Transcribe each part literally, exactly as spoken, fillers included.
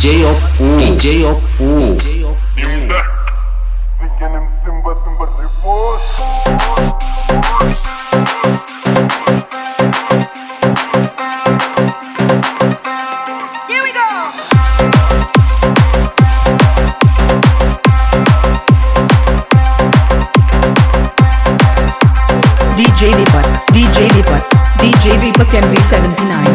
DJ Oppo, DJ Oppo. Simba Simba report. Here we go. D J Deepak, D J Deepak, D J Deepak M V seventy-nine.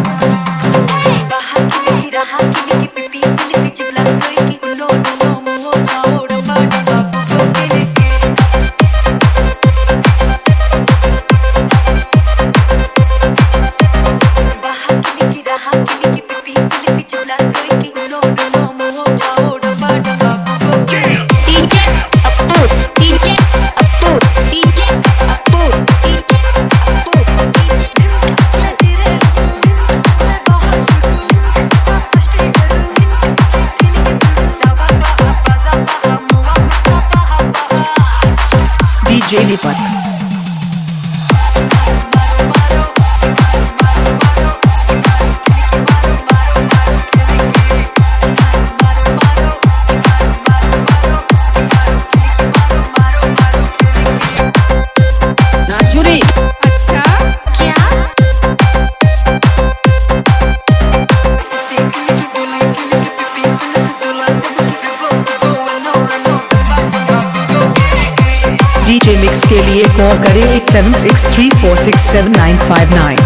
D J Deepak. नाचुरी अच्छा क्या? D J Mix के लिए call करें eight seven six three four six seven nine five nine.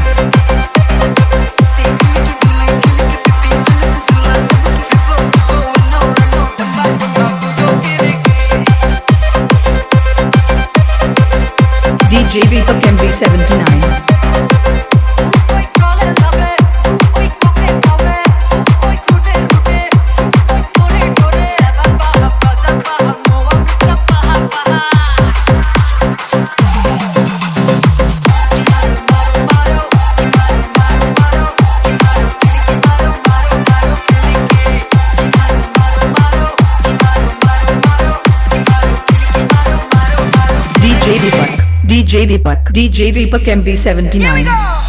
D J Deepak M V seventy-nine. D J Deepak, D J Deepak, D J Deepak M V seventy-nine.